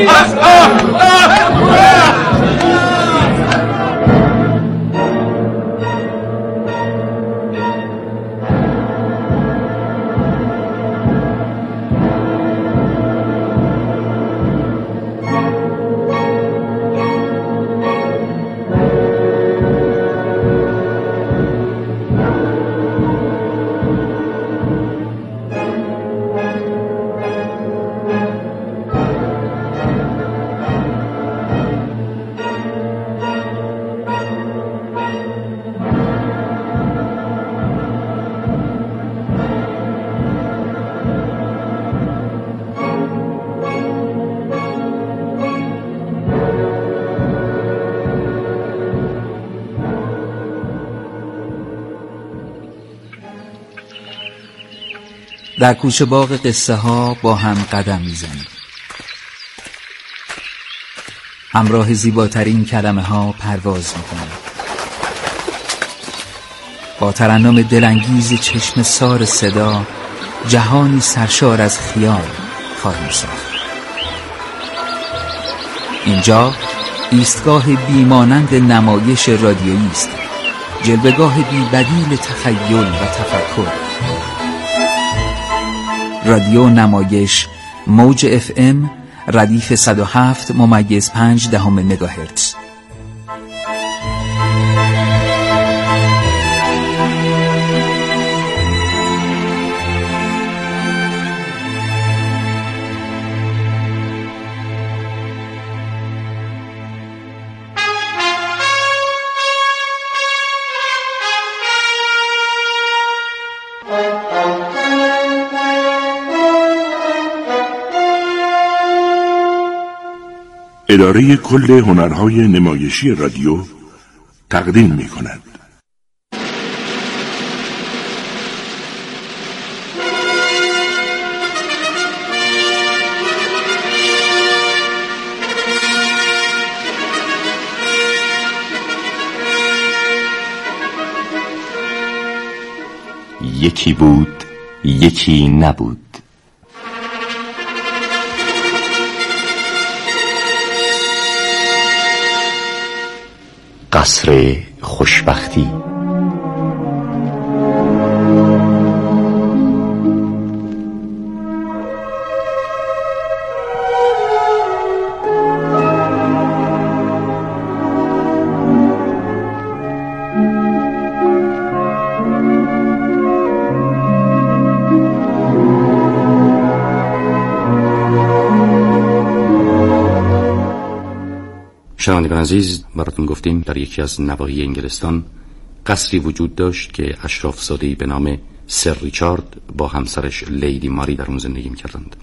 در کوچه باغ قصه ها با هم قدم میزنیم. همراه زیباترین کلمه ها پرواز میکنیم. با ترنم دلانگیز چشم سار صدا جهانی سرشار از خیال خواهیم ساخت. اینجا ایستگاه بیمانند نمایش رادیویی است، جلوه‌گاه بی بدیل تخیل و تفکر. رادیو نمایش موج FM ردیف 107.5 مگاهرتز. اداره کل هنرهای نمایشی رادیو تقدیم می کند. یکی بود، یکی نبود. قصر خوشبختی. شنوندگان عزیز، براتون گفتیم در یکی از نواحی انگلستان قصری وجود داشت که اشرافزاده‌ای به نام سر ریچارد با همسرش لیدی ماری در اون زندگی می‌کردند.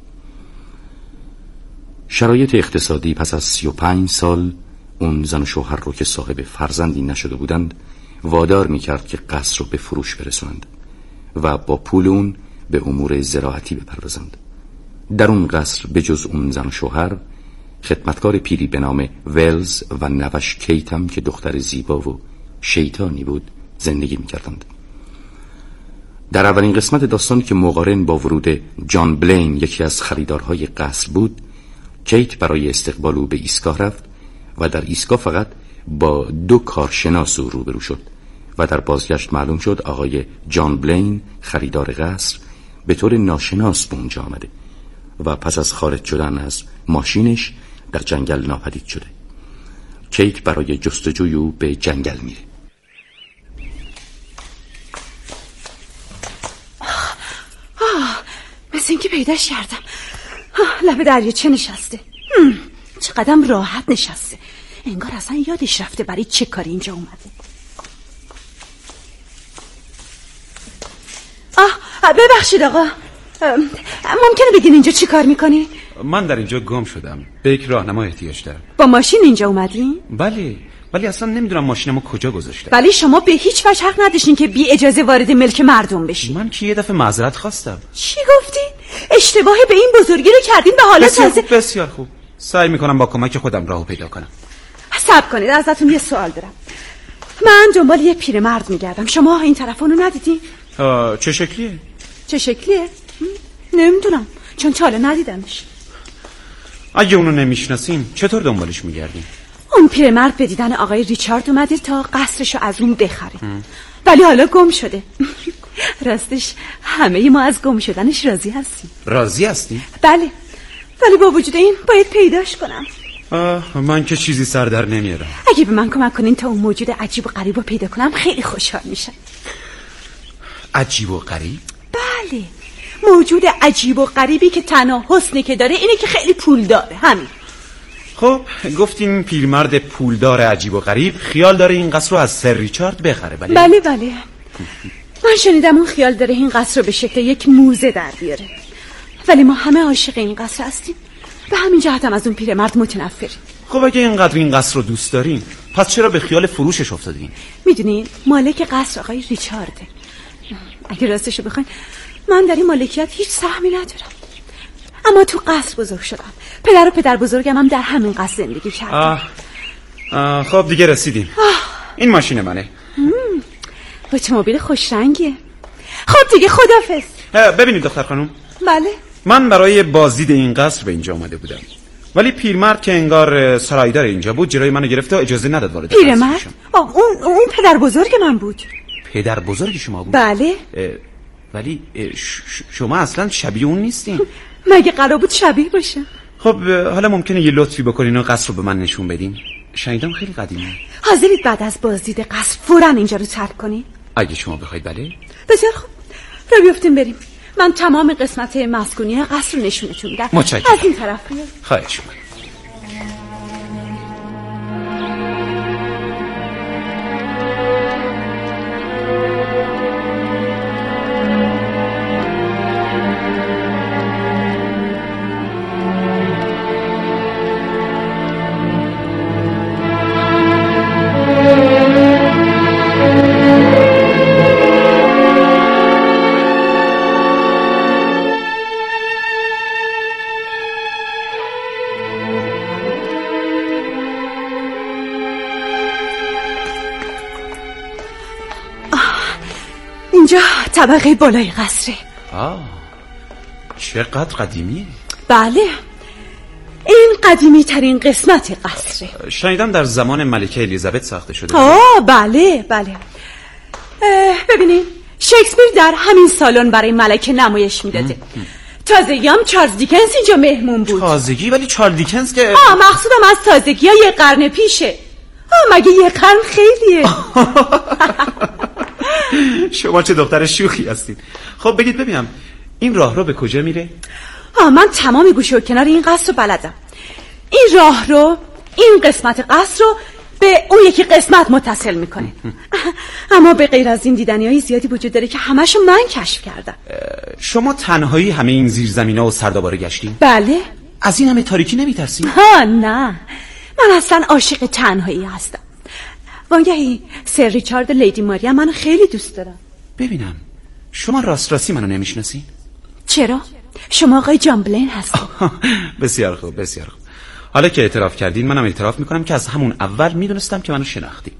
شرایط اقتصادی پس از 35 سال اون زن و شوهر رو که صاحب فرزندی نشده بودند وادار می‌کرد که قصر رو به فروش برسونند و با پول اون به امور زراعتی بپردازند. در اون قصر به جز اون زن و شوهر، خدمتکار پیری به نام ولز و نوش کیت هم که دختر زیبا و شیطانی بود زندگی می‌کردند. در اولین قسمت داستان که مقارن با ورود جان بلین یکی از خریدارهای قصر بود، کیت برای استقبال او به ایستگاه رفت و در ایستگاه فقط با 2 کارشناس او روبرو شد و در بازگشت معلوم شد آقای جان بلین خریدار قصر به طور ناشناس به اونجا آمده و پس از خارج شدن از ماشینش در جنگل ناپدید شده. کیت برای جستجوی او به جنگل میره. مثل اینکه پیداش کردم. لب دریاچه نشسته. چقدر راحت نشسته. انگار اصلا یادش رفته برای چه کاری اینجا اومده. ببخشید آقا، ممکنه بگین اینجا چی کار میکنی؟ من در اینجا گم شدم، به یک راهنما احتیاج دارم. با ماشین اینجا اومدین؟ بله، ولی اصلا نمیدونم ماشینمو کجا گذاشته. ولی شما به هیچ وجه حق نداشتین که بی اجازه وارد ملک مردم بشین. من که یه دفعه معذرت خواستم. چی گفتین؟ اشتباه به این بزرگی رو کردین به حال تازه. بسیار خوب، سعی میکنم با کمک خودم راهو پیدا کنم. صبر کنید، ازتون یه سوال دارم. من دنبال یه پیرمرد میگردم، شما این طرفونو ندیدین؟ چه شکلیه؟ چه شکلیه؟ نمیدونم، چون تا حالا ندیدمش. اگه اونو نمیشناسین چطور دنبالش میگردین؟ اون پیرمرد به دیدن آقای ریچارد اومده تا قصرشو از اون بخره. ولی حالا گم شده. راستش همه ما از گم شدنش راضی هستیم. راضی هستی؟ بله، ولی با وجود این باید پیداش کنم. من که چیزی سر در نمیارم. اگه به من کمک کنین تا اون موجود عجیب و غریب رو پیدا کنم خیلی خوشحال میشم. عجیب و غریب؟ بله، موجود عجیب و غریبی که تنها حسنی که داره اینه که خیلی پول داره. همین. خب گفتین پیرمرد پولدار عجیب و غریب خیال داره این قصر رو از سر ریچارد بخره. بله. من شنیدم اون خیال داره این قصر رو به شکل یک موزه در بیاره. ولی ما همه عاشق این قصر هستیم. به همین جهت هم از اون پیرمرد متنفریم. خب اگه اینقدر این قصر رو دوست دارین پس چرا به خیال فروشش افتادین؟ میدونین مالک قصر آقای ریچارده. اگه راستشو بخواین من در این مالکیت هیچ سهمی ندارم. اما تو قصر بزرگ شدم. پدر و پدر بزرگم هم در همین قصر زندگی کردن. خب دیگه رسیدیم. این ماشین منه. اتومبیل خوش رنگیه. خب دیگه خدافظ. ببینید دختر خانم. بله. من برای بازدید این قصر به اینجا اومده بودم. ولی پیرمرد که انگار سرایدار اینجا بود جلوی منو گرفته و اجازه نداد وارد قصر بشم. پیرمرد؟ اون پدر بزرگ من بود. پدر بزرگ شما بود؟ بله. ولی شما اصلا شبیه اون نیستین. مگه قرار بود شبیه باشه؟ خب حالا ممکنه یه لطفی بکنین و قصر رو به من نشون بدین؟ شنیدم خیلی قدیمه. حاضرید بعد از بازدید قصر فوراً اینجا رو ترک کنین؟ اگه شما بخواید. بله. بسیار خوب، رو بیفتیم بریم. من تمام قسمت مسکونی قصر رو نشونتون میدم. متشکرم. از این طرف بیاد. خواهش می‌کنم. اینجا طبقه بالای قصره. چقدر قدیمیه. بله، این قدیمی ترین قسمت قصره. شنیدم در زمان ملکه الیزابت ساخته شده. بله. ببینید شکسپیر در همین سالن برای ملکه نمایش میداده. تازگی هم چارلز دیکنز اینجا مهمون بود. تازگی؟ ولی چارلز دیکنز که مقصودم از تازگی ها یه قرن پیشه. مگه یه قرن خیلیه؟ شما چه دختر شوخی هستین. خب بگید ببینم این راه رو به کجا میره؟ من تمام گوشه و کنار این قصر رو بلدم. این راه رو، این قسمت قصر رو به اون یکی قسمت متصل میکنه. اما به غیر از این دیدنی‌های زیادی وجود داره که همشو من کشف کردم. شما تنهایی همه این زیرزمینا و سرداباره گشتین؟ بله. از این همه تاریکی نمیترسین؟ نه، من اصلا عاشق تنهایی هستم. وانگهی سر ریچارد لیدی ماریا منو خیلی دوست دارم. ببینم شما راستی منو نمیشناسین؟ چرا؟ شما آقای جان بلین هستین. بسیار خوب. حالا که اعتراف کردین منم اعتراف میکنم که از همون اول میدونستم که منو شناختی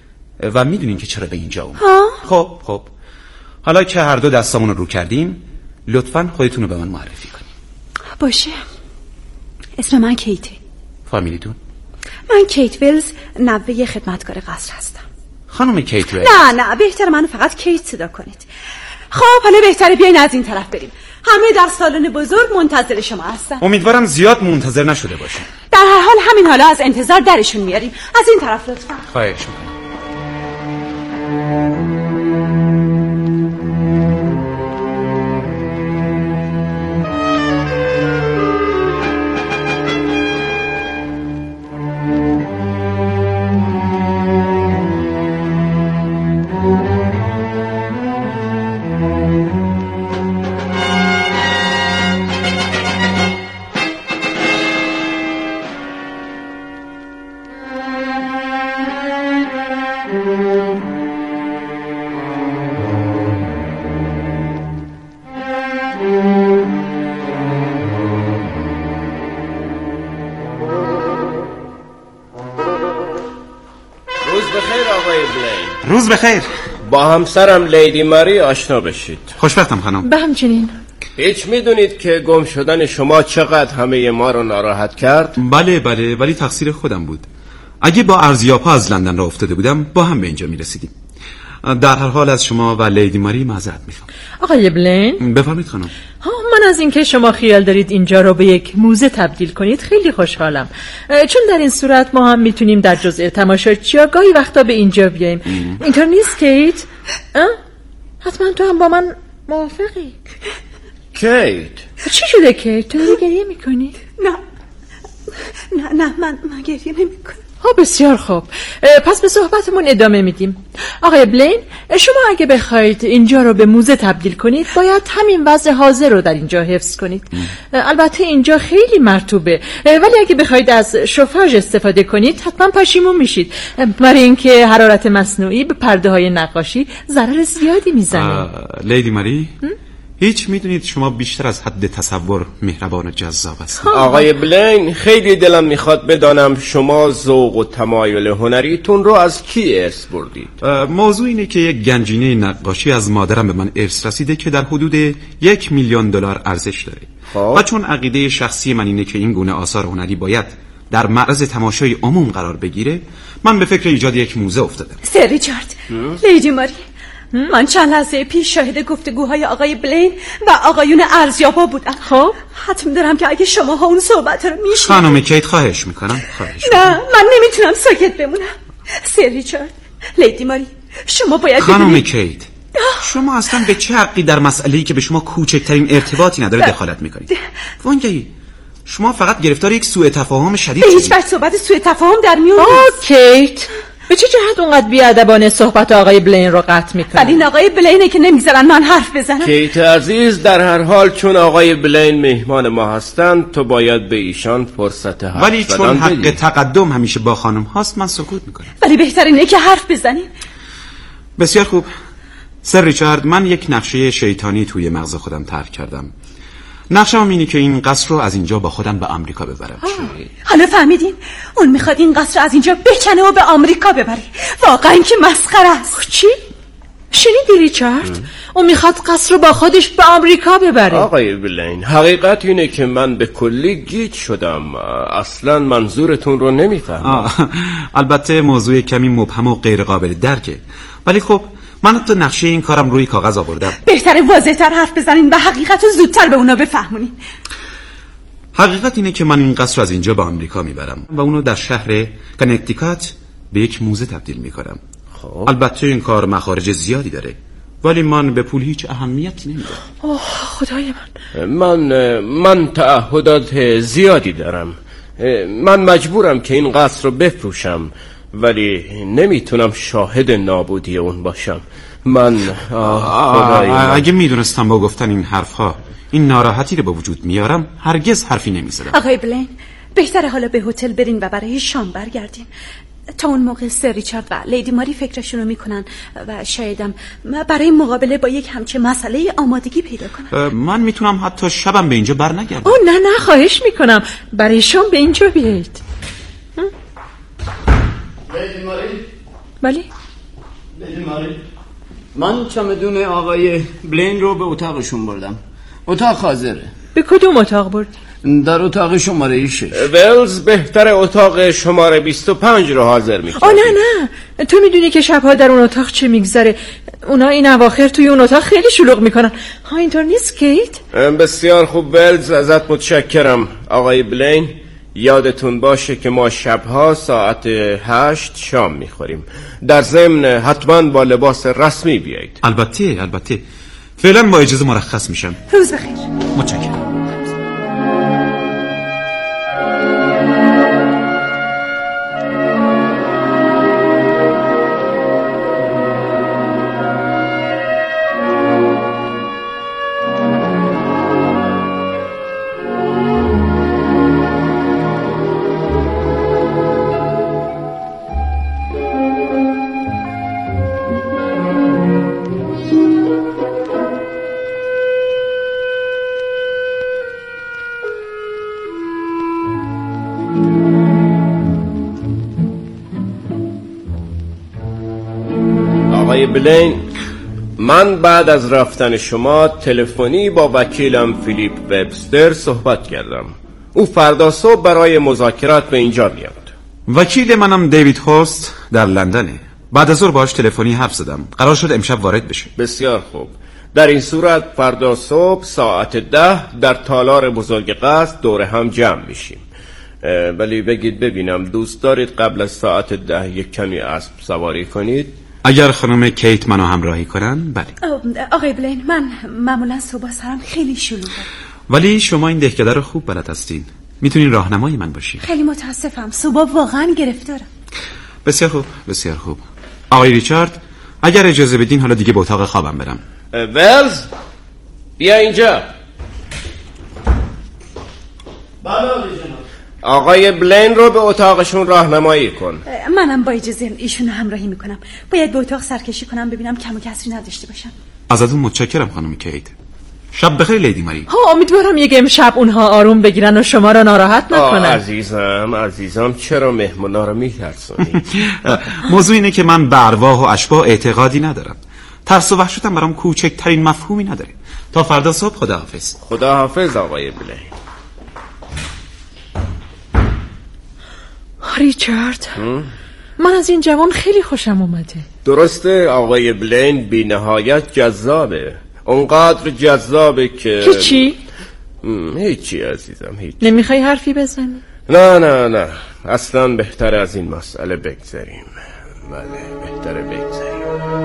و میدونین که چرا به اینجا اومدم. خب حالا که هر دو دستامون رو کردیم لطفاً خودتون رو به من معرفی کنین. باشه. اسم من کیته. فامیلیتون؟ من کیت ویلز، نوه خدمتکار قصر هستم. خانم کیت ویلز؟ نه بهتره منو فقط کیت صدا کنید. خب حالا بهتره بیاین از این طرف بریم. همه در سالن بزرگ منتظر شما هستن. امیدوارم زیاد منتظر نشده باشین. در هر حال همین حالا از انتظار درشون میاریم. از این طرف لطفا. خواهش می‌کنم. روز بخیر. با همسرم لیدی ماری آشنا بشید. خوشبختم خانم. به همچنین. هیچ میدونید که گم شدن شما چقدر همه ما رو ناراحت کرد؟ بله ولی تقصیر خودم بود. اگه با ارزیاب‌ها از لندن را افتاده بودم با هم به اینجا میرسیدیم. در هر حال از شما و لیدی ماری معذرت میخوام. آقای بلین، بفرمایید خانم. من از اینکه شما خیال دارید اینجا رو به یک موزه تبدیل کنید خیلی خوشحالم، چون در این صورت ما هم میتونیم در جزء تماشاچی‌ها گاهی وقتا به اینجا بیاییم. اینطور نیست کیت؟ حتما تو هم با من موافقی. کیت چی شده کیت؟ تو گریه میکنی؟ نه من گریه نمیکنم. بسیار خوب، پس به صحبتمون ادامه میدیم. آقای بلین، شما اگه بخواید اینجا رو به موزه تبدیل کنید باید همین وضع حاضر رو در اینجا حفظ کنید. البته اینجا خیلی مرطوبه، ولی اگه بخواید از شوفاژ استفاده کنید حتما پشیمون میشید، برای اینکه حرارت مصنوعی به پرده های نقاشی ضرر زیادی میزنه. لیدی ماری، هیچ میدونید شما بیشتر از حد تصور مهربان و جذاب هستید. آقای بلین، خیلی دلم میخواد بدانم شما ذوق و تمایل هنریتون رو از کی ارث بردید؟ موضوع اینه که یک گنجینه نقاشی از مادرم به من ارث رسیده که در حدود $1,000,000 ارزش داره. و چون عقیده شخصی من اینه که این گونه آثار هنری باید در معرض تماشای عموم قرار بگیره، من به فکر ایجاد یک موزه افتادم. سر ریچارد، لیدی ماری، من چند لحظه پیش شاهد گفتگوهای آقای بلین و آقایون ارزیابا بودم. خب حتم دارم که اگه شماها اون صحبت رو میشنید. خانم کیت خواهش میکنم. نه، من نمیتونم ساکت بمونم. سر ریچارد، لیدی ماری، شما باید خانم کیت، شما اصلا به چه حقی در مسئله‌ای که به شما کوچکترین ارتباطی نداره دخالت میکنید؟ وانگهی شما فقط گرفتار یک سوء تفاهم شدید به هیچ وجه صحبت سوء تفاهم در میون نیست. کیت، به چه جهت اونقدر بی‌ادبانه صحبت آقای بلین رو قطع میکنی؟ ولی این آقای بلینه که نمیذارن من حرف بزنم. کیت عزیز، در هر حال چون آقای بلین مهمان ما هستند تو باید به ایشان فرصت حرف ولی چون حق تقدم همیشه با خانم هاست من سکوت میکنم. ولی بهترینه که حرف بزنیم. بسیار خوب سر ریچارد، من یک نقشه شیطانی توی مغز خودم طرح کردم. نقشه‌ام اینه که این قصر رو از اینجا با خودم به آمریکا ببرم. حالا فهمیدین؟ اون میخواد این قصر رو از اینجا بکنه و به آمریکا ببره. واقعا که مسخره است. چی؟ شنیدی ریچارد؟ اون میخواد قصر رو با خودش به آمریکا ببره. آقای بلین، حقیقت اینه که من به کلی گیج شدم، اصلا منظورتون رو نمیفهمم. البته موضوع کمی مبهم و غیر قابل درکه، ولی خب من حتی نقشه این کارم روی کاغذ آوردم. بهتره واضح‌تر حرف بزنین و حقیقت رو زودتر به اونا بفهمونین. حقیقت اینه که من این قصر رو از اینجا به آمریکا میبرم و اونو در شهر کنکتیکات به یک موزه تبدیل میکنم. البته این کار مخارج زیادی داره، ولی من به پول هیچ اهمیتی نمیدم. خدای من تعهدات زیادی دارم. من مجبورم که این قصر رو بفروشم، ولی نمیتونم شاهد نابودی اون باشم. اگه میدونستم با گفتن این حرفها این ناراحتی رو به وجود میارم هرگز حرفی نمیزدم. آقای بلین، بهتره حالا به هتل برین و برای شام برگردین. تا اون موقع سر ریچارد و لیدی ماری فکرشونو میکنن و شایدم برای مقابله با یک همچه مسئله آمادگی پیدا کنن. من میتونم حتی شبم به اینجا بر نگردم. نه خواهش میکنم، برای شام به اینجا بیایید. لیدی ماری؟ بله؟ لیدی ماری، من چمدون آقای بلین رو به اتاقشون بردم. اتاق حاضره. به کدوم اتاق برد؟ در اتاق شماره 6. ولز بهتر اتاق شماره 25 رو حاضر میکنه. نه تو میدونی که شبها در اون اتاق چه میگذره. اونا این اواخر توی اون اتاق خیلی شلوغ میکنن. اینطور نیست کیت؟ بسیار خوب ولز، ازت متشکرم. آقای بلین، یادتون باشه که ما شبها ساعت 8 شام میخوریم. در ضمن حتما با لباس رسمی بیایید. البته فعلا با اجازه مرخص میشم. روز بخیر. متشکرم. آقای بلین، من بعد از رفتن شما تلفنی با وکیلم فیلیپ وبستر صحبت کردم. او فردا صبح برای مذاکرات به اینجا میاد. وکیل منم دیوید هوست در لندنه. بعد از ظهر باهاش تلفنی حرف زدم. قرار شد امشب وارد بشه. بسیار خوب. در این صورت فردا صبح ساعت 10 در تالار بزرگ قصر دور هم جمع میشیم. ولی بگید ببینم دوست دارید قبل از ساعت 10 یک کمی اسب سواری کنید؟ اگر خانم کیت منو همراهی کنن بله. آقای بلین، من معمولا صبح سرم خیلی شلوغه. ولی شما این دهکده رو خوب بلد هستین. میتونین راهنمای من باشین. خیلی متاسفم، صبح واقعا گرفتارم. بسیار خوب، بسیار خوب. آقای ریچارد، اگر اجازه بدین حالا دیگه به اتاق خوابم برم. ولز بیا اینجا. بله جناب. آقای بلین رو به اتاقشون راهنمایی کن. منم با اجازه ایشون همراهی میکنم. باید به اتاق سرکشی کنم ببینم کم و کسری نداشته باشم. ازتون متشکرم خانم کیت. شب بخیر لیدی ماری. امیدوارم یک امشب اونها آروم بگیرن و شما رو ناراحت نکنن. عزیزم چرا مهمونا رو میترسونی؟ موضوع اینه که من به ارواح و اشباح اعتقادی ندارم. ترس و وحشتم برام کوچکترین مفهومی نداره. تا فردا صبح خداحافظ. خداحافظ آقای بلین. ریچارد، من از این جوان خیلی خوشم اومده. درسته آقای بلین بی نهایت جذابه. اونقدر جذابه که هیچی؟ هیچی عزیزم، هیچی. نمیخوای حرفی بزنی؟ نه اصلا بهتر از این مسئله بگذاریم. بله بهتره بگذاریم.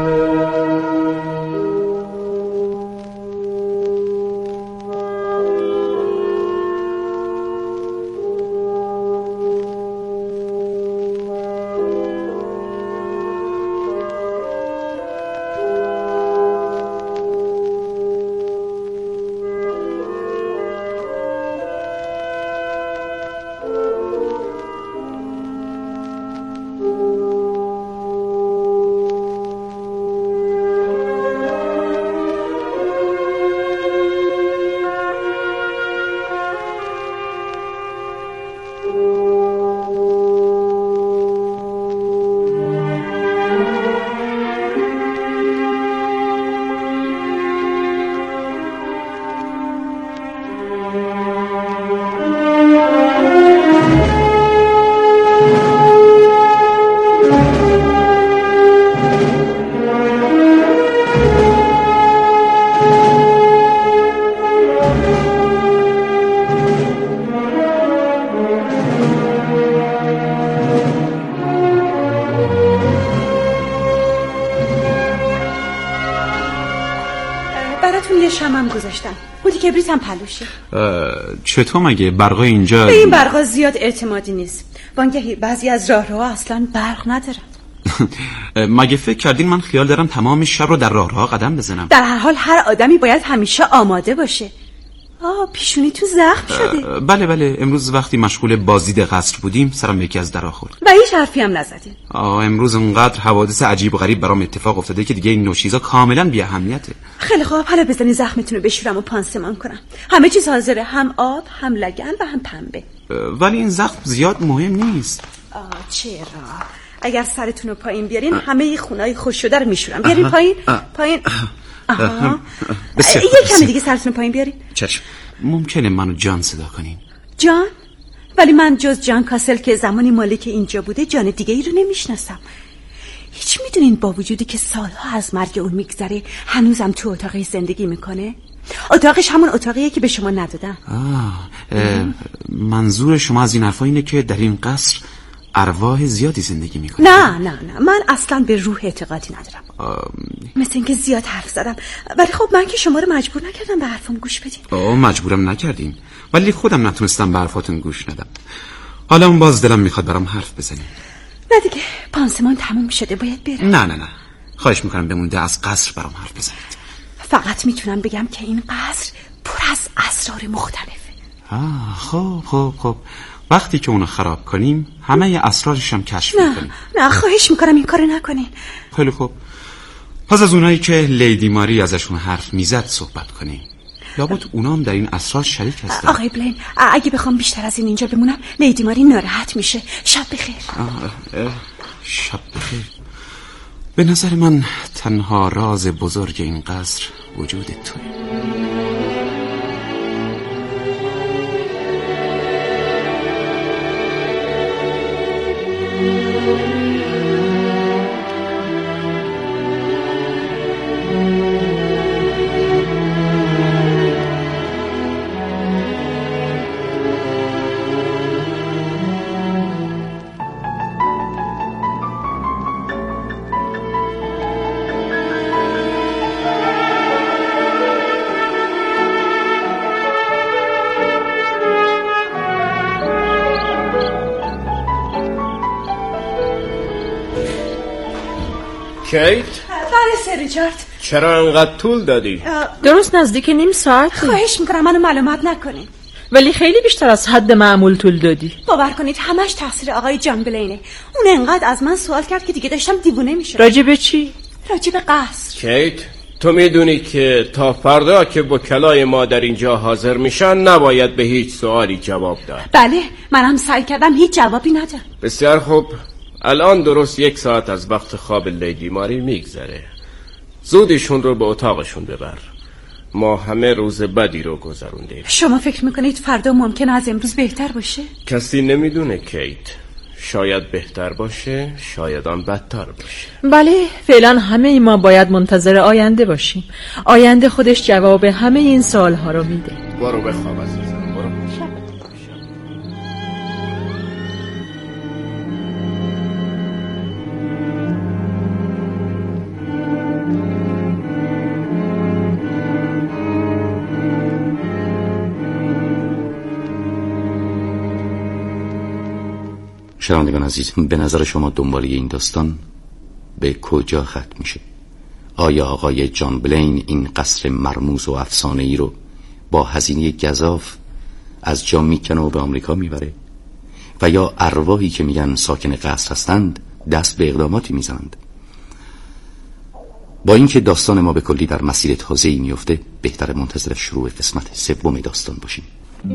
شمم گذاشتن. بودی کبریت هم پلوشه. چطور مگه برقا اینجا؟ به این برقا زیاد اعتمادی نیست. وانگهی بعضی از راهروها اصلا برق ندارن. مگه فکر کردین من خیال دارم تمام شب رو در راهروها قدم بزنم؟ در هر حال هر آدمی باید همیشه آماده باشه. پیشونی تو زخم شده. بله امروز وقتی مشغول بازدید قصر بودیم سرم یکی از درا خورد. و هیچ حرفی هم نزدین. امروز اونقدر حوادث عجیب و غریب برام اتفاق افتاده که دیگه این نوع چیزا کاملا بی اهمیته. خیلی خوب، حالا بزنین زخمتون رو بشورم و پانسمان کنم. همه چیز حاضره، هم آب، هم لگن و هم پنبه. ولی این زخم زیاد مهم نیست. چرا؟ اگر سرتون رو پایین بیارین همه خونای خوش شده رو میشورم. بیارین پایین. یک کمی دیگه سرتون رو پایین بیارین. چشم. ممکنه منو جان صدا کنین؟ جان؟ ولی من جز جان کاسل که زمانی مالک اینجا بوده جان دیگه ای رو نمیشناسم. هیچ میدونین با وجودی که سالها از مرگ اون میگذره هنوزم تو اتاقی زندگی میکنه؟ اتاقش همون اتاقیه که به شما ندادم. منظور شما از این حرفا اینه که در این قصر ارواح زیادی زندگی میکنه؟ نه من اصلا به روح اعتقادی ندارم. مثل اینکه زیاد حرف زدم، ولی خب من که شما رو مجبور نکردم به حرفم گوش بدین. مجبورم نکردین، ولی خودم نتونستم به حرفاتون گوش ندم. حالا اون باز دلم میخواد برام حرف بزنیم. نه دیگه، پانسمان تموم شده، باید برم. نه خواهش میکنم بمونده از قصر برام حرف بزنید. فقط میتونم بگم که این قصر پر از اسرار مختلفه. خب وقتی که اونو خراب کنیم همه اسرارش هم کشف میکنیم. نه خواهش میکنم این کارو نکنین. خیلی خوب، پس از اونایی که لیدی ماری ازشون حرف میزد صحبت کنیم. لابد اونا هم در این اسرار شریک هستن. آقای بلین، اگه بخوام بیشتر از این اینجا بمونم لیدی ماری ناراحت میشه. شب بخیر. شب بخیر. به نظر من تنها راز بزرگ این قصر وجود توی. کیت؟ بله سر ریچارد. چرا انقدر طول دادی؟ درست نزدیک نیم ساعت. خواهش میکنم منو معلومات نکنین. ولی خیلی بیشتر از حد معمول طول دادی. باور کنید همش تقصیر آقای جان بلینه. اون انقدر از من سوال کرد که دیگه داشتم دیوونه میشدم. راجع به چی؟ راجع به قصر. کیت، تو میدونی که تا فردا که وکلای ما در اینجا حاضر میشن نباید به هیچ سوالی جواب داد. بله، منم سعی کردم هیچ جوابی ندم. بسیار خوب. الان درست 1 ساعت از وقت خواب لیدی ماری میگذره. زودشون رو به اتاقشون ببر. ما همه روز بدی رو گذروندیم. شما فکر میکنید فردا ممکنه از امروز بهتر باشه؟ کسی نمیدونه کیت. شاید بهتر باشه، شاید هم بدتر باشه. بله، فعلا همه ما باید منتظر آینده باشیم. آینده خودش جواب همه این سوالها رو میده. برو بخواب عزیزم، برو. شنوندگان عزیز، به نظر شما دنباله این داستان به کجا ختم میشه؟ آیا آقای جان بلین این قصر مرموز و افسانه‌ای رو با هزینه گزاف از جا میکنه و به آمریکا میبره؟ و یا ارواحی که میگن ساکن قصر هستند دست به اقداماتی میزنند؟ با اینکه داستان ما به کلی در مسیر تازه‌ای میفته، بهتر منتظر شروع قسمت 3 داستان باشیم.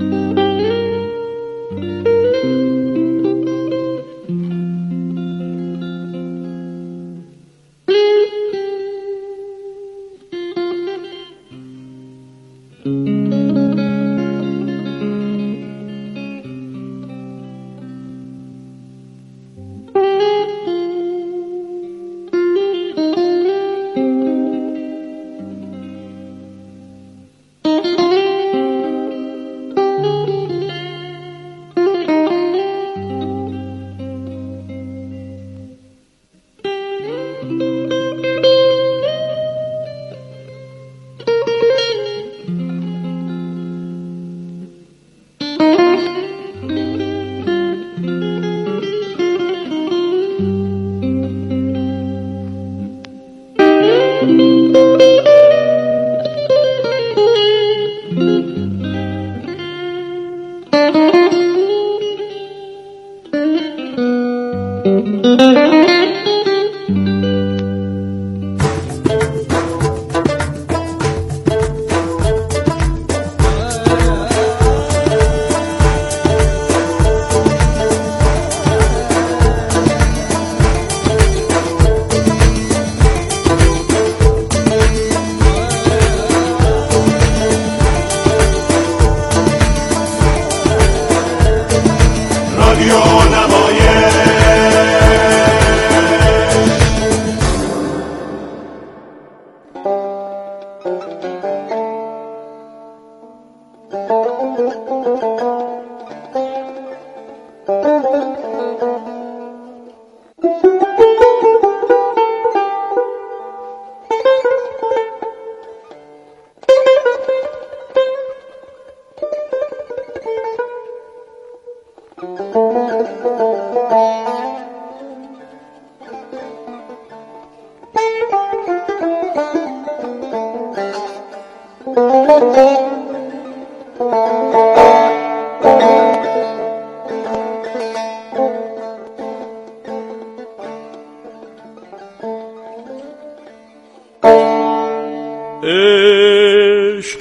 عشق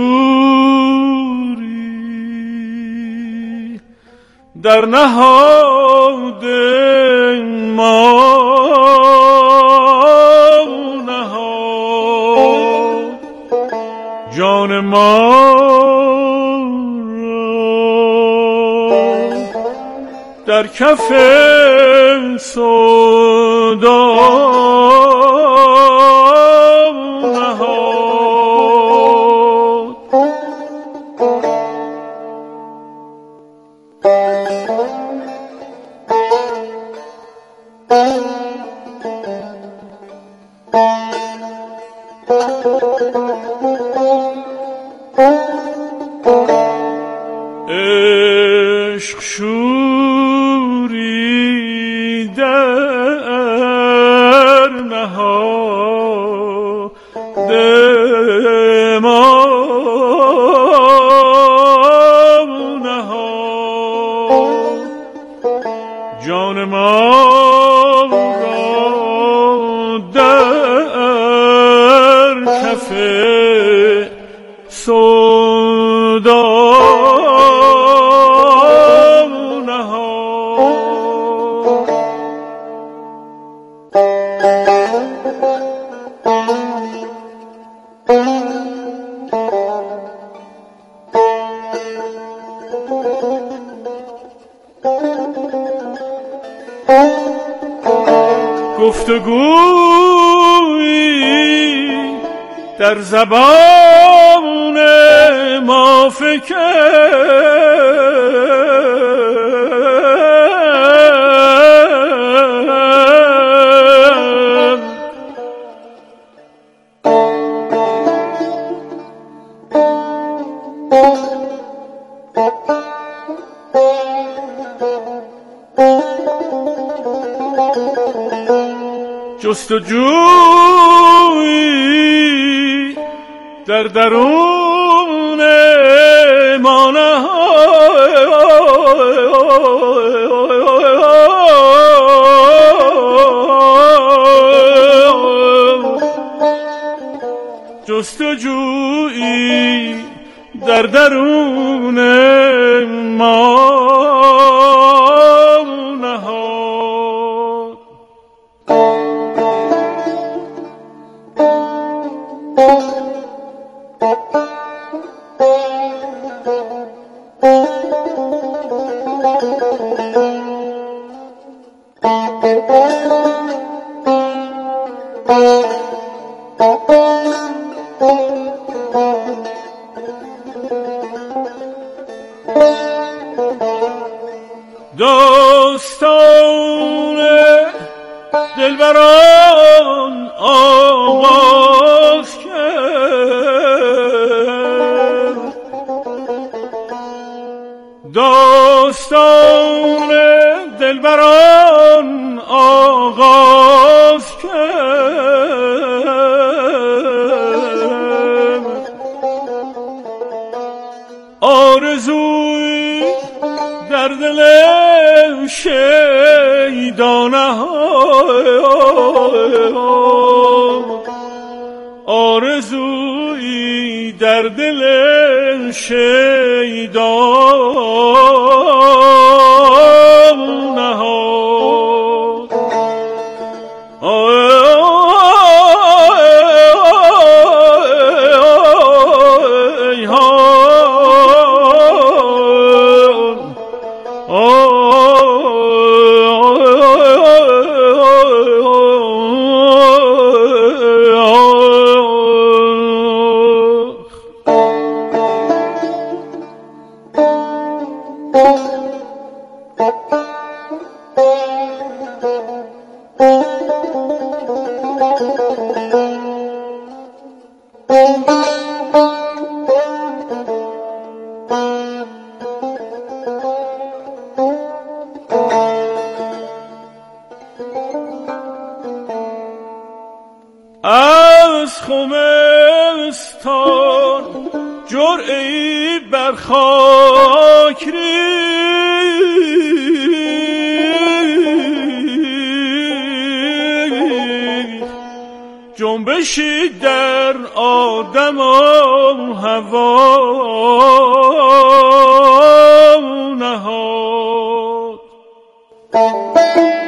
شوری در نهاد ما کف سودا نهاد. عشق شوری در نهاد ما نهاد. جان ما را در کف سودا گفتگویی در زبان ما جستجویی در درون ما جستجویی در درون ما نهاد. داستان دلبران آغاز کرد. داستان دلبران آغاز کرد. آرزوی در دل شیدا نهاد. آرزویی در دل شیدا نهاد. از خمستان جرعه‌ای بر خاک ریخت. جنبشی در آدم و هوا نهاد.